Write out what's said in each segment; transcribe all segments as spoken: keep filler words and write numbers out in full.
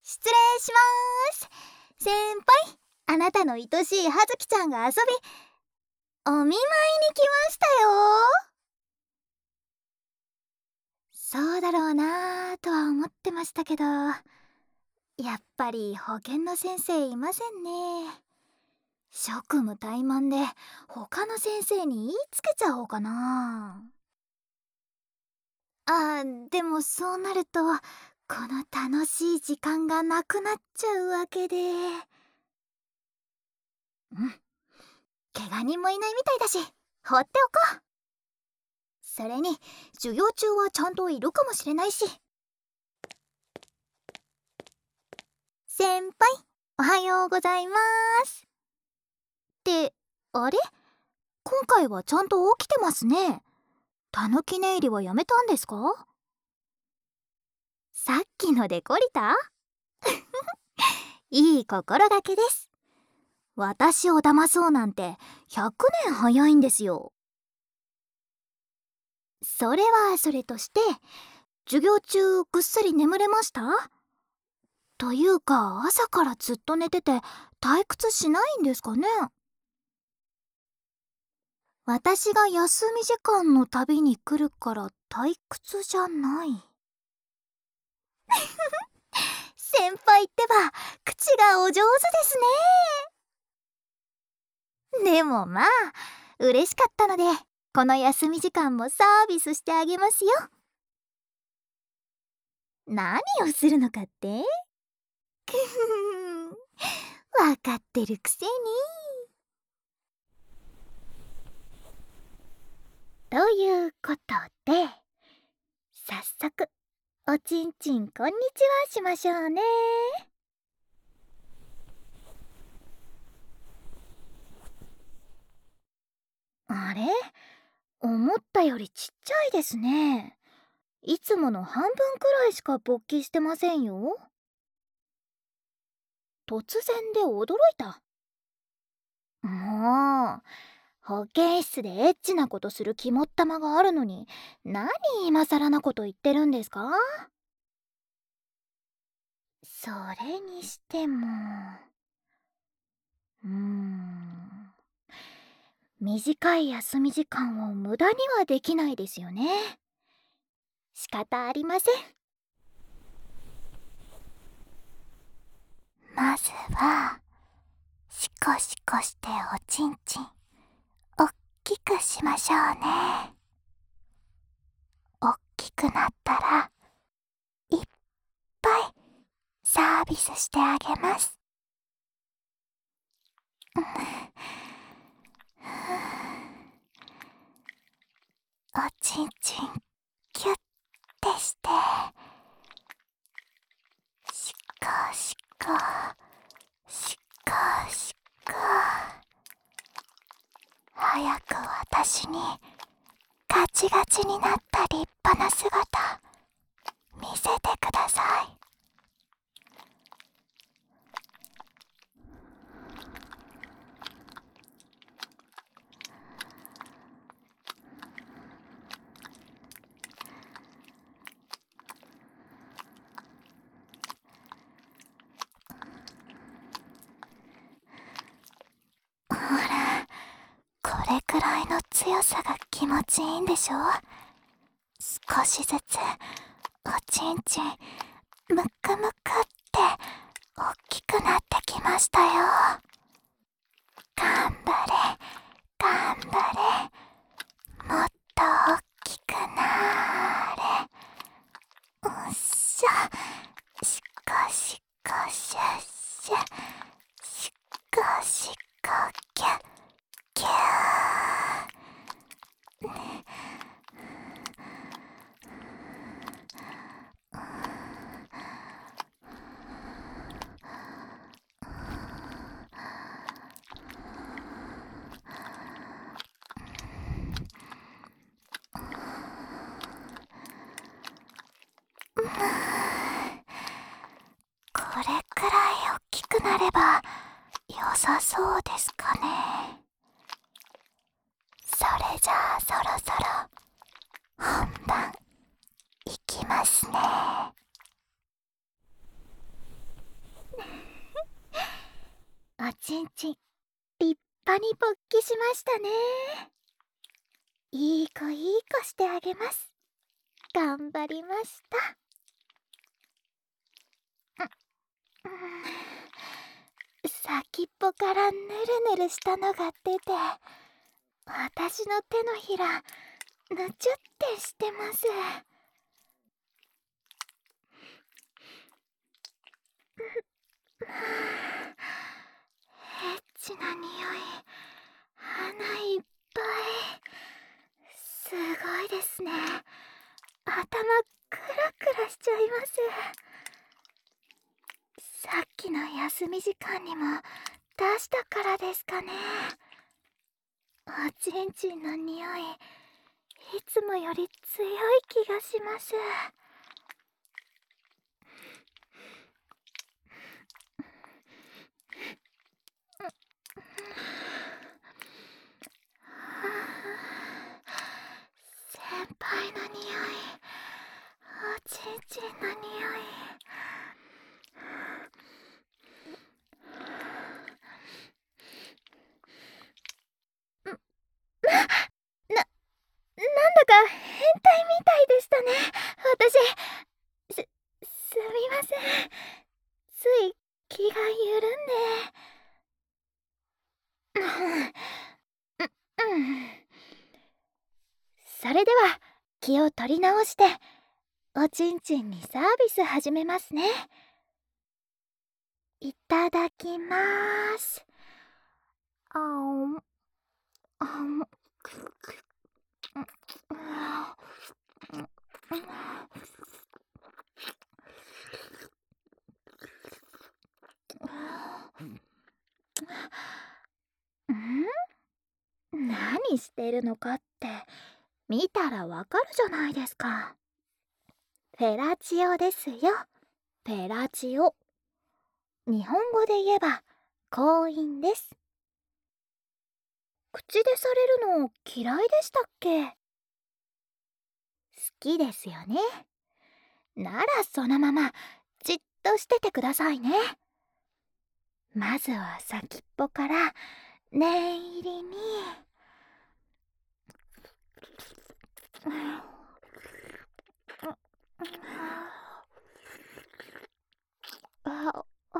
失礼します。先輩、あなたの愛しい葉月ちゃんが遊び、お見舞いに来ましたよ。そうだろうなぁとは思ってましたけど、やっぱり保健の先生いませんね。職務怠慢で他の先生に言いつけちゃおうかな。あ、でもそうなるとこの楽しい時間がなくなっちゃうわけで。うん、怪我人もいないみたいだし放っておこう。それに授業中はちゃんといるかもしれないし。先輩、おはようございます。ってあれ、今回はちゃんと起きてますね。たぬき寝入りはやめたんですか？さっきので懲りた？いい心がけです。私を騙そうなんてひゃくねん早いんですよ。それはそれとして、授業中ぐっすり眠れました？というか朝からずっと寝てて退屈しないんですかね？私が休み時間のたびに来るから退屈じゃない。先輩ってば口がお上手ですね。でもまあ嬉しかったので、この休み時間もサービスしてあげますよ。何をするのかって？くふふ、分かってるくせに。ということで、早速おちんちんこんにちはしましょうね。あれ、思ったよりちっちゃいですね。いつもの半分くらいしか勃起してませんよ。突然で驚いた。もう保健室でエッチなことする肝っ玉があるのに、何今更なこと言ってるんですか？それにしてもうーん短い休み時間を無駄にはできないですよね。仕方ありません。まずはシコシコしておちんちんおっきくしましょうね。おっきくなったらいっぱいサービスしてあげます。おちんちんキュッてしてシコシコシコシコ、早く私にガチガチになった立派な姿見せてください。ほら、これくらいの強さが気持ちいいんでしょ？少しずつおちんちんむくむくっておっきくなってきましたよ。頑張れ頑張れ、もっとおっきくなーれ。おっしゃ、しこしこシュッシュ、しこしこキュッキュー、ね、これくらい大きくなれば良さそうですかね。それじゃあそろそろ本番いきますね。 ちんちん、立派に勃起しましたね。いい子いい子してあげます。頑張りました。うん、先っぽからぬるぬるしたのが出て、私の手のひらぬちゅってしてます。エッチな匂い、鼻いっぱい。すごいですね。頭クラクラしちゃいます。さっきの休み時間にも出したからですかね。おちんちんの匂い、いつもより強い気がします。先輩の匂い、おちんちんの匂い。な、なんだか変態みたいでしたね、私。す、すみません。つい気が緩んで。うん、うん。それでは気を取り直しておちんちんにサービス始めますね。いただきまーす。あんあんん何してるのかって見たらわかるじゃないですか。フェラチオですよ、フェラチオ。日本語で言えば婚姻です。口でされるの嫌いでしたっけ？好きですよね。ならそのままじっとしててくださいね。まずは先っぽから念入りに。あ、あ、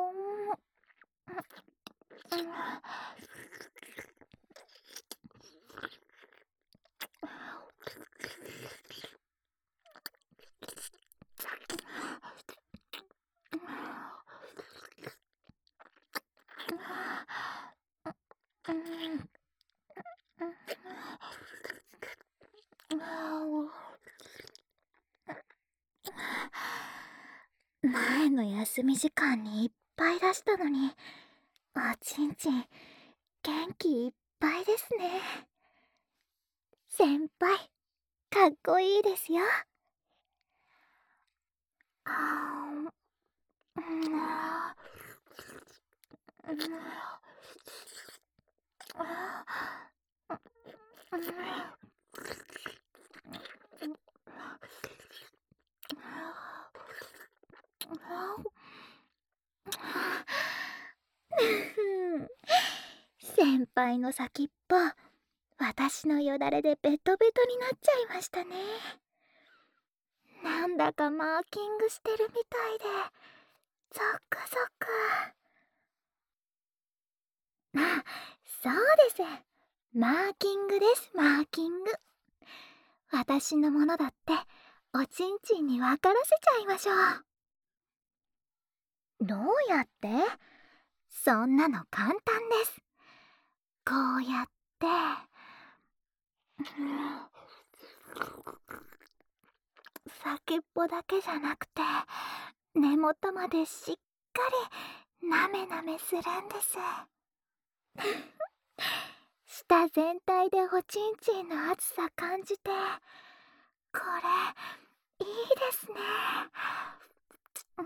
前の休み時間にいっぱい出したのに、おちんちん元気いっぱいですね。先輩、かっこいいですよ。あー、うん、うん、先輩の先っぽ、私のよだれでベトベトになっちゃいましたね。なんだかマーキングしてるみたいでゾクゾク。あ、そうです。マーキングです、マーキング。私のものだっておちんちんに分からせちゃいましょう。どうやって？そんなの簡単です。こうやって、先っぽだけじゃなくて根元までしっかりなめなめするんです。舌全体でおちんちんの熱さ感じて、これいいですね。うん、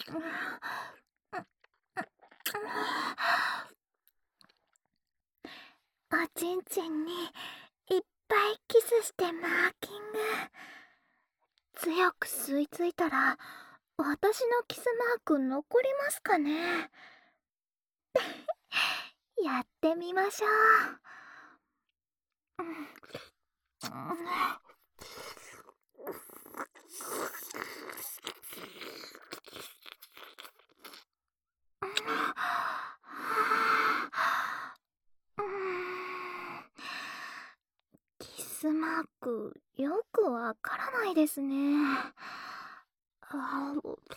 おちんちんにいっぱいキスしてマーキング。強く吸い付いたら私のキスマーク残りますかね。やってみましょう。キスマークよくわからないですね。あ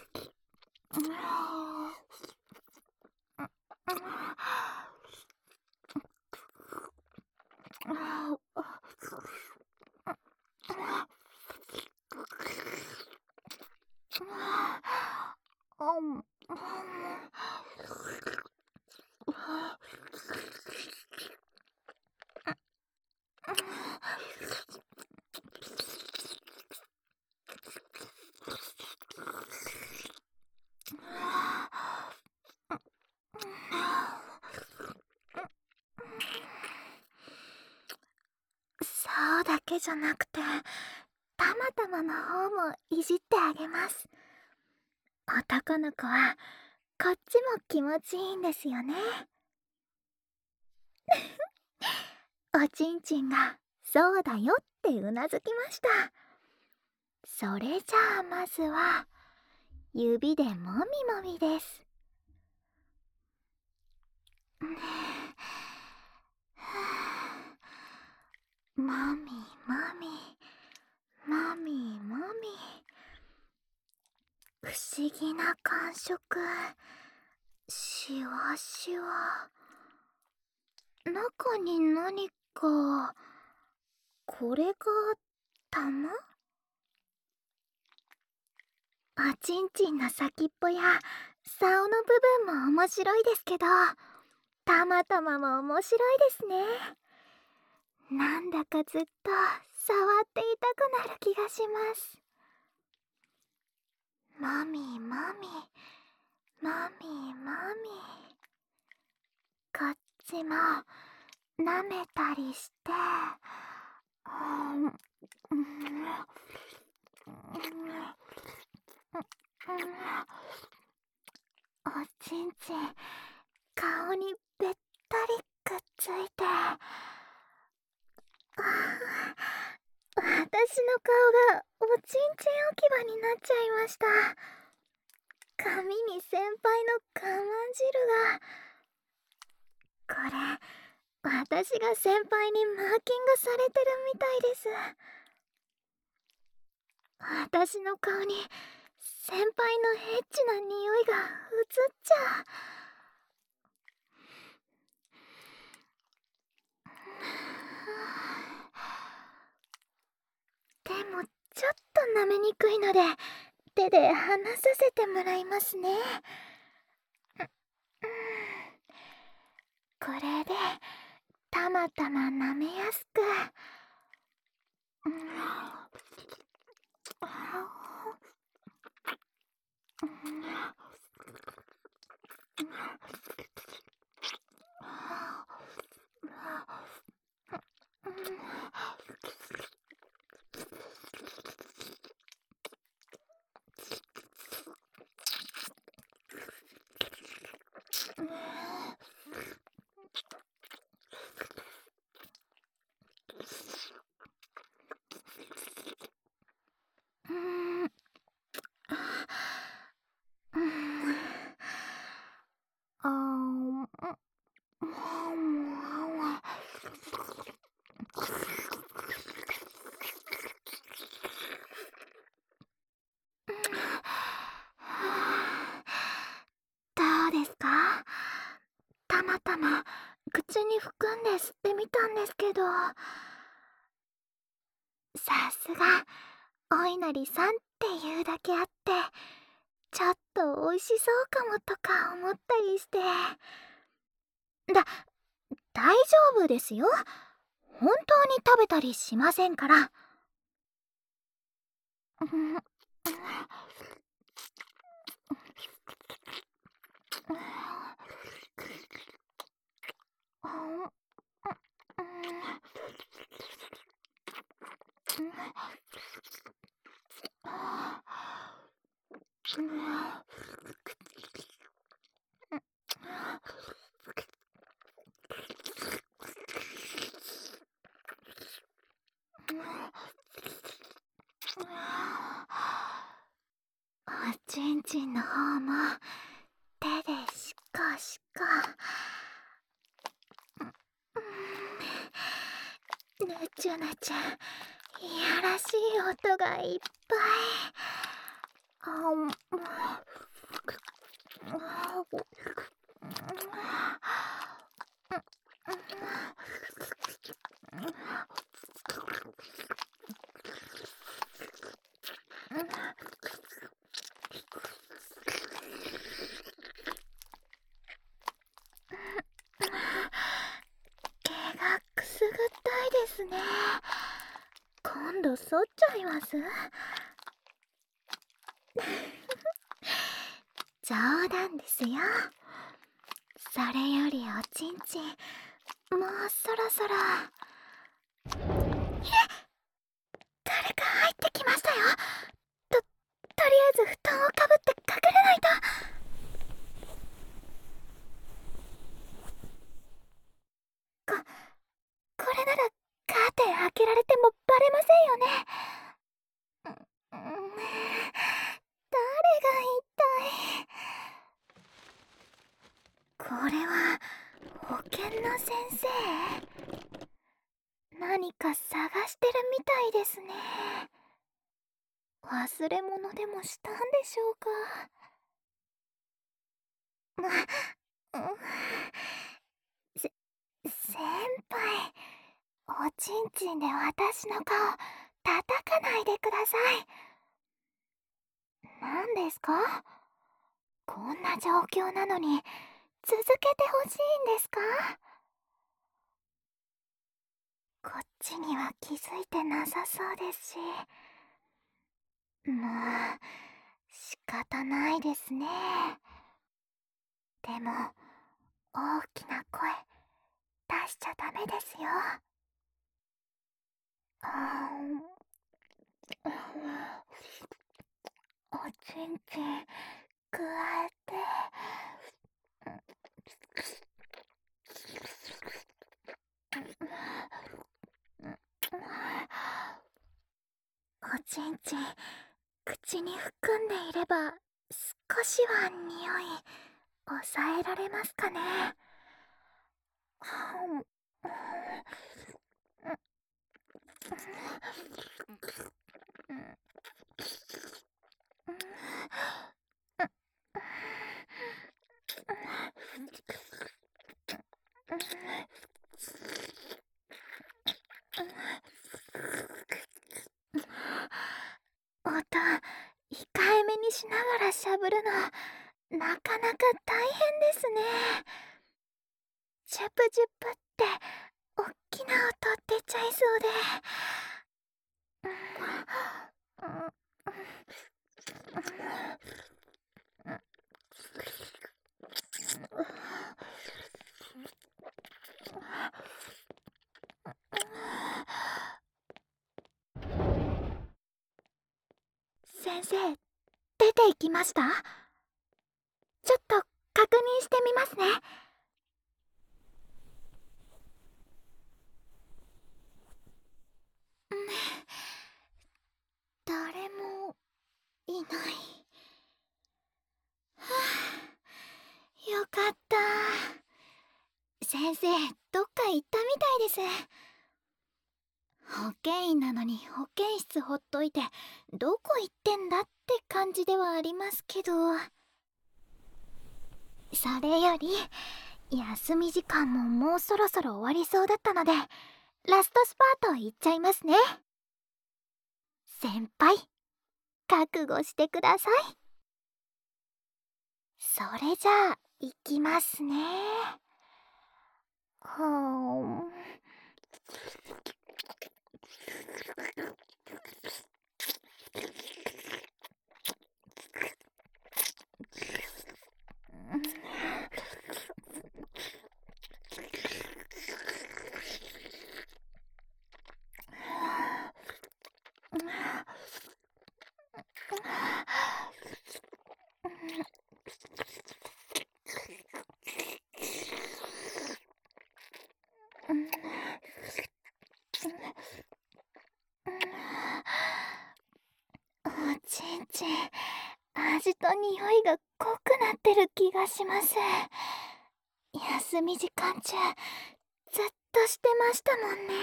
そうだけじゃなくて、たまたまの方もいじってあげます。男の子はこっちも気持ちいいんですよね。おちんちんがそうだよってうなずきました。それじゃあまずは指でもみもみです。もみもみもみもみ、不思議な感触。しわしわ。中に何か。これが玉？おちんちんの先っぽや竿の部分も面白いですけど、たまたまも面白いですね。なんだかずっと触っていたくなる気がします。もみもみもみもみ、こっちも舐めたりして、うんうん、おちんちん顔にべったりくっついて、私の顔がおちんちん置き場になっちゃいました。髪に先輩の我慢汁が。これ、私が先輩にマーキングされてるみたいです。私の顔に先輩のエッチな匂いが移っちゃう。でもちょっと舐めにくいので手で離させてもらいますね。これでたまたま舐めやすく。あーどうですか？たまたま口に含んで吸ってみたんですけど、さすがお稲荷さんっていうだけあって、ちょっと美味しそうかもとか思ったりして。だ、大丈夫ですよ。本当に食べたりしませんから。 おちんちんの方も手でしこしこ。ぬちゅぬちゅ、いやらしい音がいっぱい。あん毛がくすぐったいですね。今度剃っちゃいます？冗談ですよ。それよりおちんちん、もうそろそろ。え、誰か入ってきましたよ。と、とりあえず布団をかぶって隠れないと。こ、これならカーテン開けられてもバレませんよね。う、うん、誰が一体。これは保健の先生？何か探してるみたいですね。忘れ物でもしたんでしょうか。う、うん、せ、先輩、おちんちんで私の顔叩かないでください。何ですか？こんな状況なのに続けてほしいんですか？こっちには気づいてなさそうですし。もう仕方ないですね。でも大きな声出しちゃダメですよ。あん、おちんちんくわえて。おちんちん口に含んでいれば少しは匂い抑えられますかね。音控えめにしながらしゃぶるのなかなか大変ですね。ジュプジュプっておっきな音出ちゃいそうで。先生、出て行きました？ちょっと確認してみますね。誰もいない。はあ、よかった。先生、どっか行ったみたいです。保健員なのに保健室ほっといてどこ行ってんだって感じではありますけど。それより休み時間ももうそろそろ終わりそうだったのでラストスパート行っちゃいますね。先輩、覚悟してください。それじゃあ行きますね。はーん。 味と匂いが濃くなってる気がします。休み時間中ずっとしてましたもんね。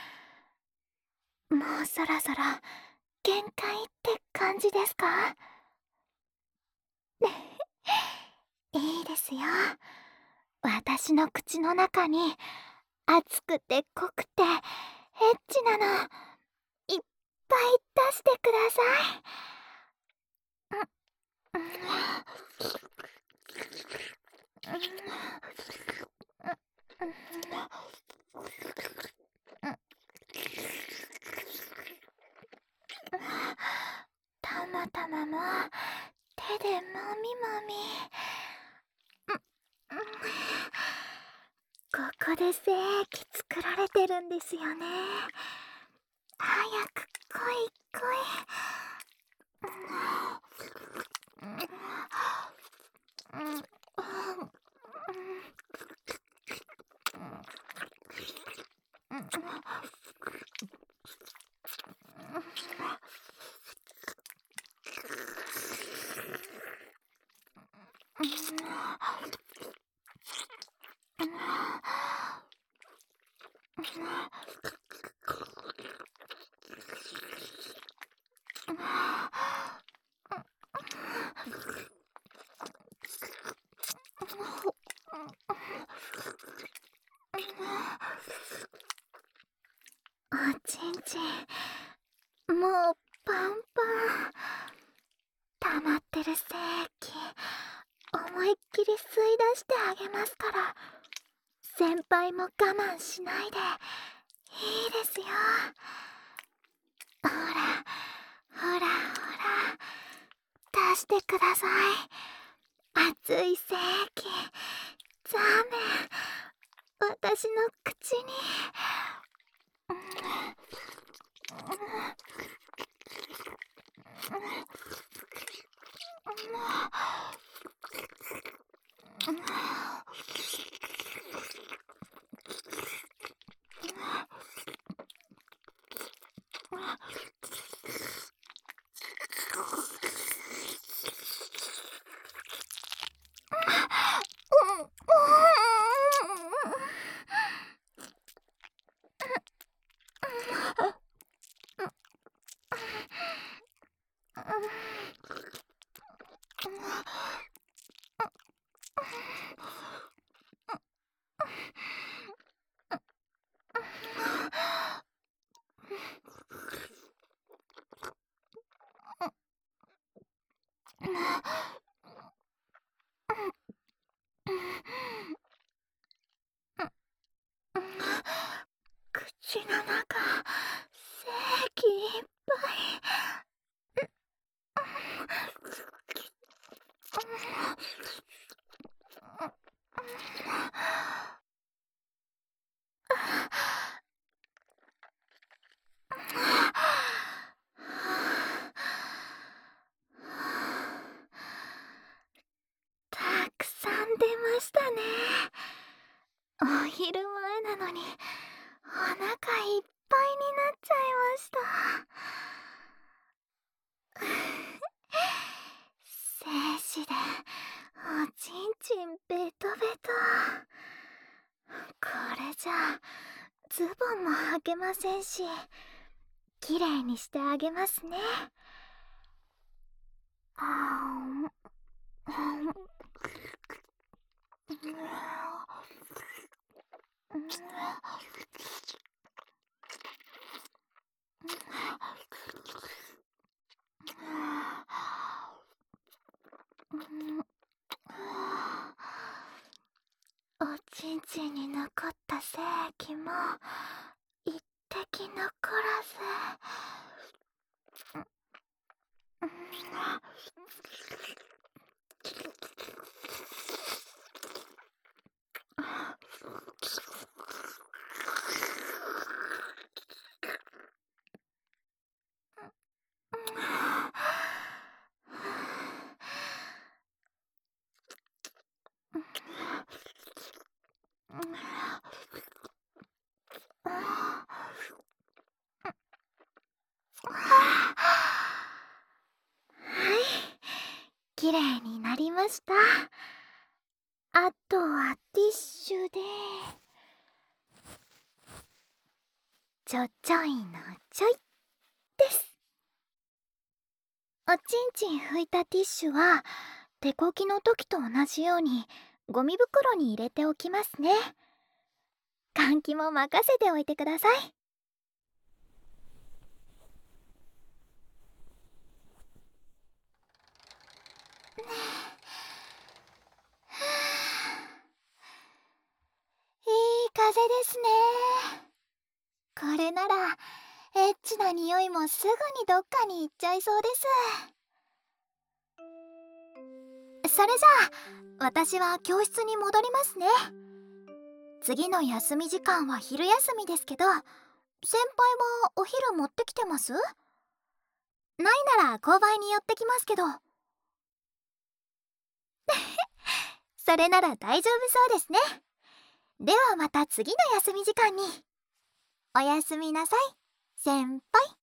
もうそろそろ限界って感じですか？いいですよ。私の口の中に熱くて濃くてエッチなのいっぱい出してください。うんたまたまも手でもみもみ。ここで精液作られてるんですよね。早く来い来い。おちんちんもうパンパン。溜まってる精液思いっきり吸い出してあげますから、先輩も我慢しないでいいですよ。ほらほらほら出してください。熱い精液ザーメン私の口に。口の中精液いっぱい。たくさん出ましたね。お昼前なのにお腹いっぱいになっちゃいました。精子でおちんちんベトベト。これじゃズボンも履けませんし、きれいにしてあげますね。あーおちんちんに残った精液も一滴残らず。 きれいになりました。あとはティッシュでちょちょいのちょいです。おちんちん拭いたティッシュは手こぎの時と同じようにゴミ袋に入れておきますね。換気も任せておいてください。いい風ですね。これならエッチな匂いもすぐにどっかに行っちゃいそうです。それじゃあ私は教室に戻りますね。次の休み時間は昼休みですけど、先輩はお昼持ってきてます？ないなら購買に寄ってきますけど。それなら大丈夫そうですね。ではまた次の休み時間に。おやすみなさい、先輩。